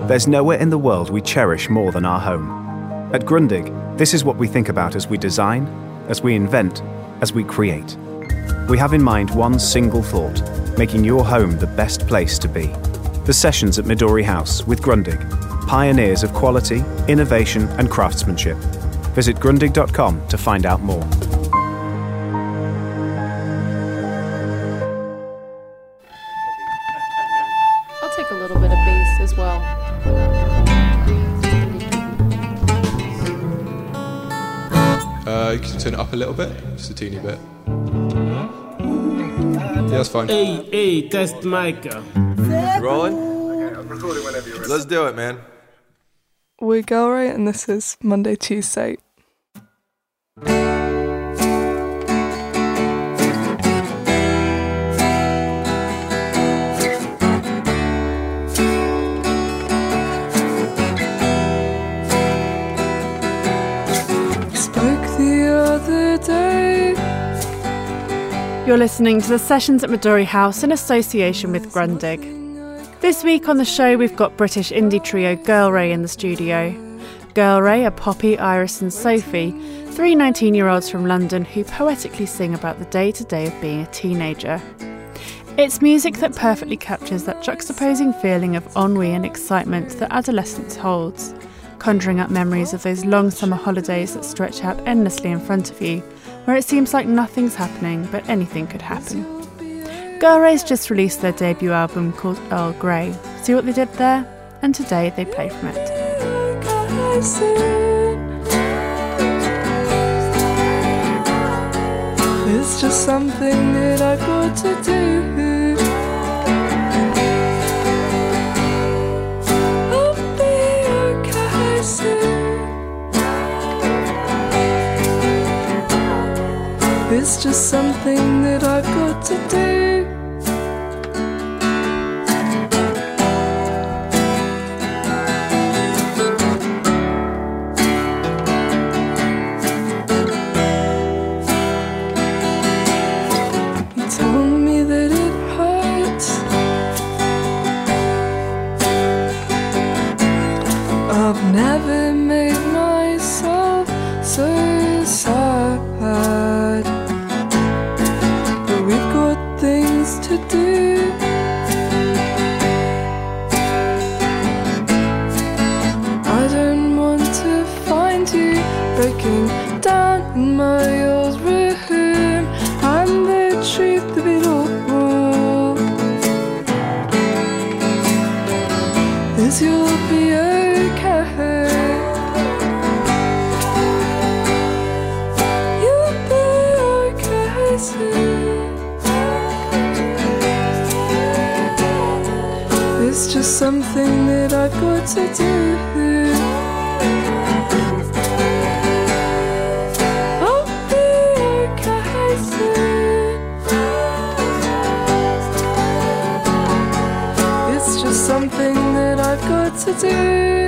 There's nowhere in the world we cherish more than our home. At Grundig, this is what we think about as we design, as we invent, as we create. We have in mind one single thought, making your home the best place to be. The Sessions at Midori House with Grundig, pioneers of quality, innovation and craftsmanship. Visit grundig.com to find out more. I'll take a little bit of bass as well. You can turn it up a little bit, just a teeny bit. Yeah, that's fine. Hey, test mic. Rolling? Okay, I'm recording whenever you're ready. Let's do it, man. We're Galray and this is Monday, Tuesday. You're listening to the Sessions at Midori House in association with Grundig. This week on the show we've got British indie trio Girlray in the studio. Girlray are Poppy, Iris and Sophie, three 19-year-olds from London who poetically sing about the day-to-day of being a teenager. It's music that perfectly captures that juxtaposing feeling of ennui and excitement that adolescence holds, conjuring up memories of those long summer holidays that stretch out endlessly in front of you, where it seems like nothing's happening but anything could happen. Girlray's just released their debut album called Earl Grey. See what they did there? And today they play from it. It's just something that I've got to do. I'll be okay soon. It's just something that I've got to do. You told me that it hurts. I've never made myself so sad. Things to do. I don't want to find you breaking down in my old room, and the truth of it all is you'll be okay. You'll be okay soon. It's just something that I've got to do. I'll be okay soon. It's just something that I've got to do.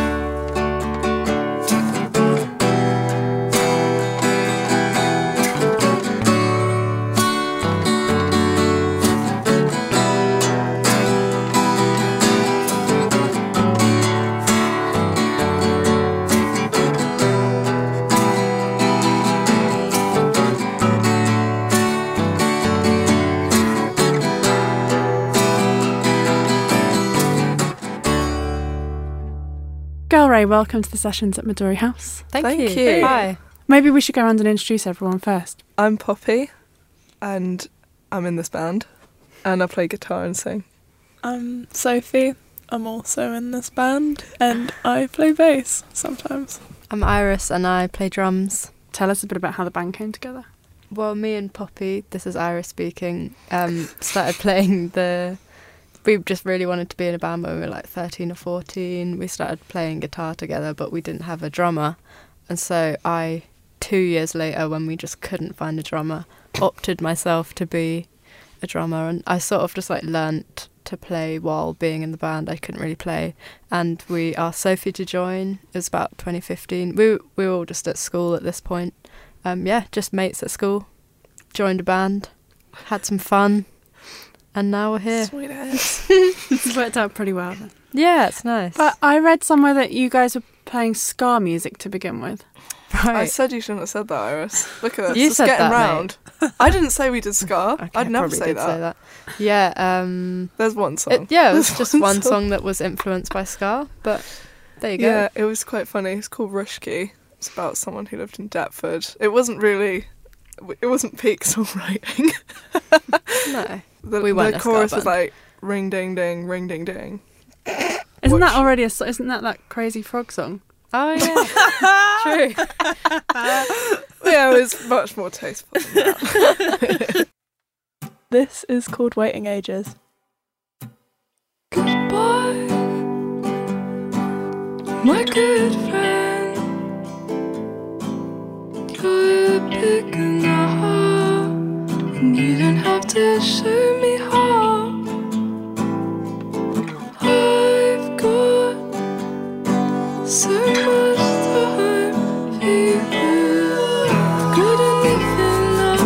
Girlray, welcome to the Sessions at Midori House. Thank you. Hi. Maybe we should go around and introduce everyone first. I'm Poppy and I'm in this band and I play guitar and sing. I'm Sophie. I'm also in this band and I play bass sometimes. I'm Iris and I play drums. Tell us a bit about how the band came together. Well, me and Poppy, this is Iris speaking, started playing we just really wanted to be in a band when we were like 13 or 14. We started playing guitar together, but we didn't have a drummer. And so 2 years later, when we just couldn't find a drummer, opted myself to be a drummer. And I sort of just like learnt to play while being in the band. I couldn't really play. And we asked Sophie to join. It was about 2015. We were all just at school at this point. Just mates at school. Joined a band. Had some fun. And now we're here. Sweet ass. It's worked out pretty well then. Yeah, it's nice. But I read somewhere that you guys were playing ska music to begin with. right. I said you shouldn't have said that, Iris. Look at this. You It's said getting that, round. I didn't say we did ska. Okay, I'd I never probably say did that. Yeah. There's one song. It was There's just one one song. song that was influenced by ska, but there you go. Yeah, it was quite funny. It's called Rushki. It's about someone who lived in Deptford. It wasn't peak songwriting. No. The weren't a ska chorus was band. like ring ding ding, ring ding ding. Isn't Which- that already isn't that Crazy Frog song? Oh yeah. True. Yeah, it was much more tasteful than that. This is called Waiting Ages. Goodbye, my good friend. You're big enough, and you don't have to show me how. I've got so much time for you. Good anything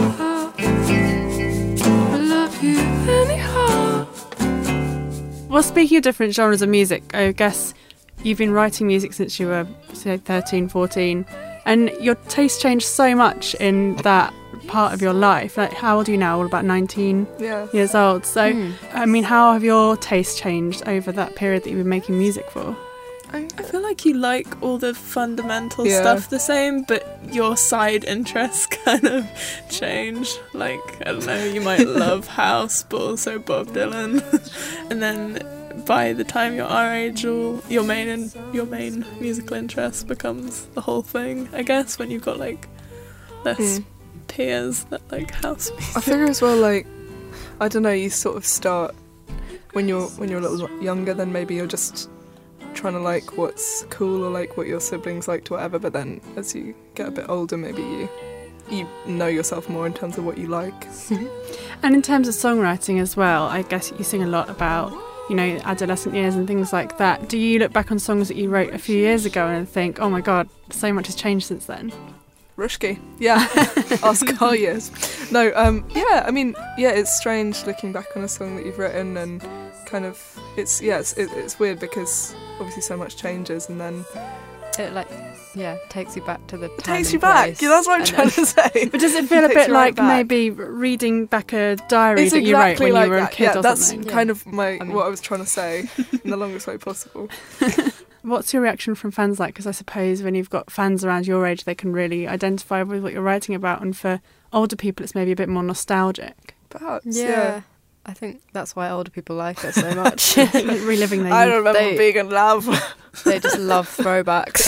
I love you anyhow. Well, speaking of different genres of music, I guess you've been writing music since you were, say, 13, 14, and your taste changed so much in that part of your life. Like, how old are you now? All about 19 Yeah. years old. So, I mean, how have your tastes changed over that period that you've been making music for? I I feel like you like all the fundamental Yeah. stuff the same, but your side interests kind of change. Like, I don't know, you might love house, but also Bob Dylan. And then by the time you're our age, your main musical interest becomes the whole thing, I guess, when you've got like less peers that like house music. I figure as well, like, I don't know, you sort of start when you're a little younger, then maybe you're just trying to like what's cool or like what your siblings liked or whatever, but then as you get a bit older, maybe you know yourself more in terms of what you like. And in terms of songwriting as well, I guess you sing a lot about, you know, adolescent years and things like that. Do you look back on songs that you wrote a few years ago and think, oh my god, so much has changed since then? Rushki, yeah. Ask our years. No, yeah, I mean, yeah, it's strange looking back on a song that you've written and kind of, it's weird because obviously so much changes and then It takes you back to the time. takes and you back. place, Yeah, that's what I'm and trying to say. But does it feel a Takes bit you right like back. maybe reading back a diary It's that you wrote exactly when like you were that. a kid Yeah, or that's something? kind of I mean- what I was trying to say in the longest way possible. What's your reaction from fans like? Because I suppose when you've got fans around your age, they can really identify with what you're writing about, and for older people, it's maybe a bit more nostalgic. Perhaps, Yeah. I think that's why older people like it so much. Reliving their I youth. remember They- being in love. They just love throwbacks.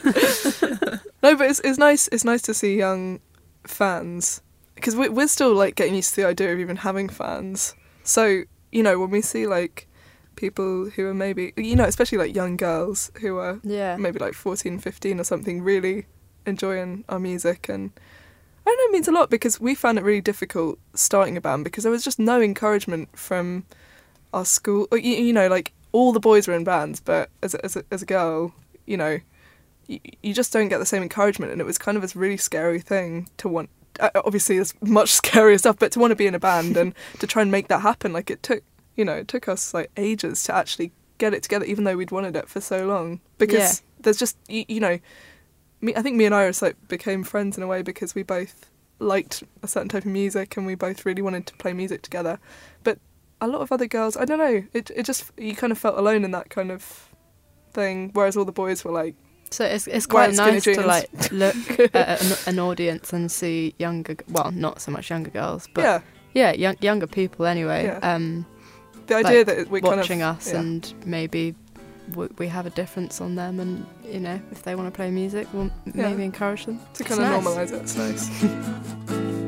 No, but it's nice. It's nice to see young fans because we're still like getting used to the idea of even having fans. So you know, when we see like people who are maybe, you know, especially like young girls who are Yeah. maybe like 14, 15 or something, really enjoying our music, and I don't know, it means a lot because we found it really difficult starting a band because there was just no encouragement from our school. Or, you know, like all the boys were in bands, but as a girl, you know, you just don't get the same encouragement, and it was kind of this really scary thing to want. Obviously, there's much scarier stuff, but to want to be in a band and to try and make that happen, like it took us like ages to actually get it together, even though we'd wanted it for so long. Because there's just you know, I think me and Iris like became friends in a way because we both liked a certain type of music and we both really wanted to play music together. But a lot of other girls, I don't know, it just, you kind of felt alone in that kind of thing, whereas all the boys were like, So it's White quite skinny nice to jeans. like look at an audience and see younger, well, not so much younger girls, but younger people anyway. Yeah. The idea like, that we're watching kind of, us and maybe we have a difference on them, and you know, if they want to play music, we'll maybe encourage them to It's kind of nice. normalise it. It's nice.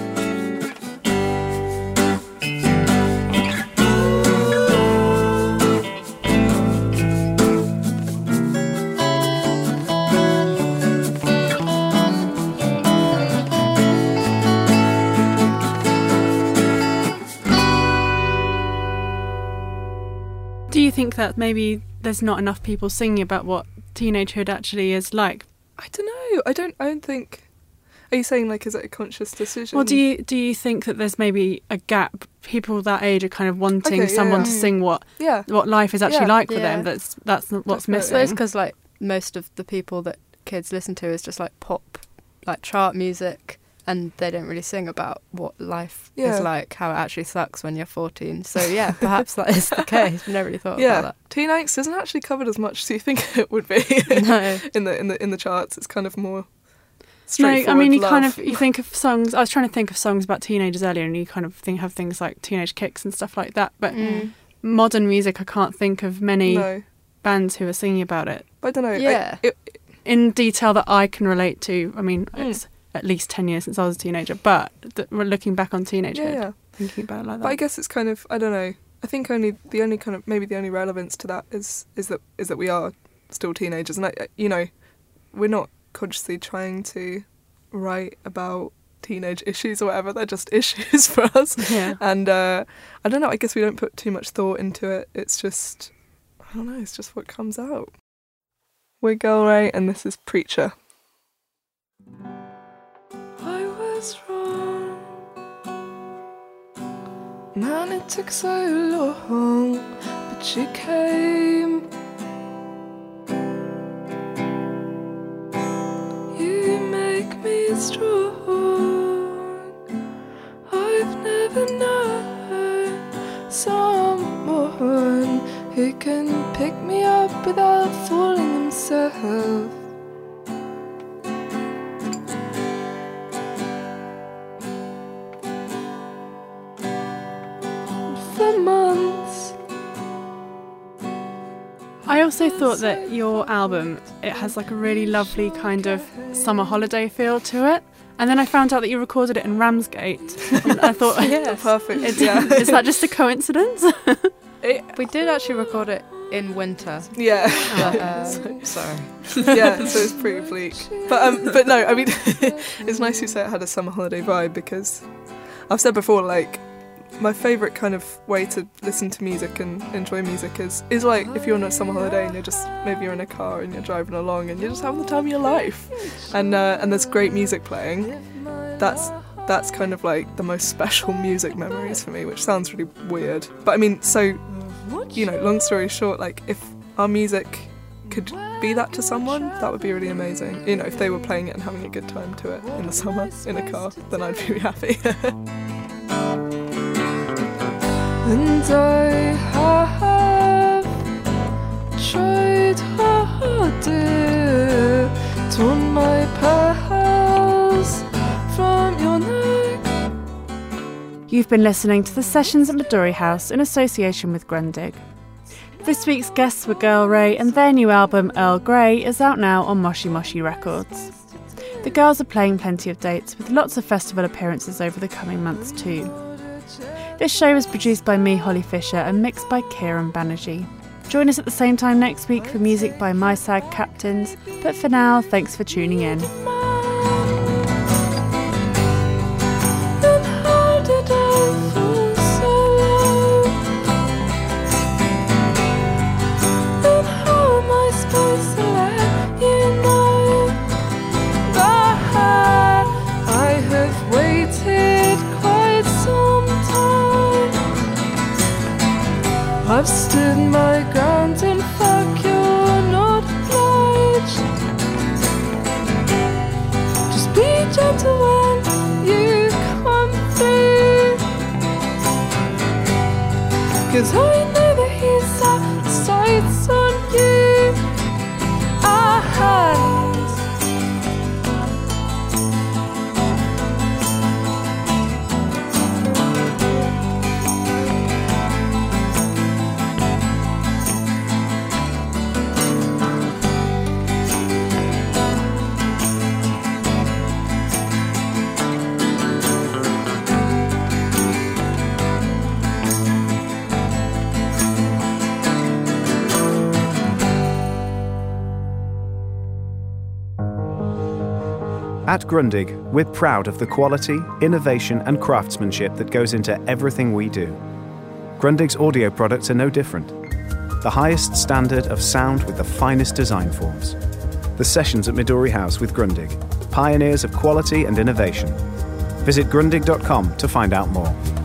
Do you think that maybe there's not enough people singing about what teenagehood actually is like? I don't know. I don't think. Are you saying, like, is it a conscious decision? Well, do you think that there's maybe a gap? People that age are kind of wanting someone to sing what life is actually like for them. That's what's missing. But it's because, like, most of the people that kids listen to is just like pop, like chart music, and they don't really sing about what life is like, how it actually sucks when you're 14. So yeah, perhaps that is the case. We never really thought about that. Teen angst isn't actually covered as much as you think it would be. No. in the charts. It's kind of more No, straightforward. I mean, love. you think of songs. I was trying to think of songs about teenagers earlier, and you kind of have things like Teenage Kicks and stuff like that. But modern music, I can't think of many bands who are singing about it. I don't know. Yeah. In detail that I can relate to. I mean, it's at least 10 years since I was a teenager, but we're looking back on teenagehood, thinking about it like that. But I guess it's kind of, I don't know. I think the only relevance to that is that we are still teenagers, and we're not consciously trying to write about teenage issues or whatever. They're just issues for us. Yeah. And I don't know. I guess we don't put too much thought into it. It's just, I don't know. It's just what comes out. We're Girl Ray, and this is Preacher. I was wrong. Man, it took so long, but you came. You make me strong. I've never known someone who can pick me up without falling himself. For months. I also thought that your album, it has like a really lovely kind of summer holiday feel to it. And then I found out that you recorded it in Ramsgate. And I thought, Perfect. Is that just a coincidence? We did actually record it in winter. Yeah. But, sorry. Yeah, so it's pretty bleak. But no, I mean, it's nice you say it had a summer holiday vibe, because I've said before, like, my favourite kind of way to listen to music and enjoy music is like if you're on a summer holiday and maybe you're in a car and you're driving along and you're just having the time of your life, and there's great music playing. That's kind of like the most special music memories for me, which sounds really weird. But I mean, so, long story short, like, if our music could be that to someone, that would be really amazing. If they were playing it and having a good time to it in the summer in a car, then I'd be really happy. And I have tried harder, torn my pearls from your neck. You've been listening to the Sessions at Midori House in association with Grundig. This week's guests were Girl Ray, and their new album Earl Grey is out now on Moshi Moshi Records. The girls are playing plenty of dates, with lots of festival appearances over the coming months too. This show was produced by me, Holly Fisher, and mixed by Kieran Banerjee. Join us at the same time next week for music by My Sag Captains, but for now, thanks for tuning in. I've stood my ground and fuck, you're not obliged. Just be gentle when you come through, 'cause I know that he's set sights on you. At Grundig, we're proud of the quality, innovation and craftsmanship that goes into everything we do. Grundig's audio products are no different. The highest standard of sound with the finest design forms. The Sessions at Midori House with Grundig. pioneers of quality and innovation. Visit grundig.com to find out more.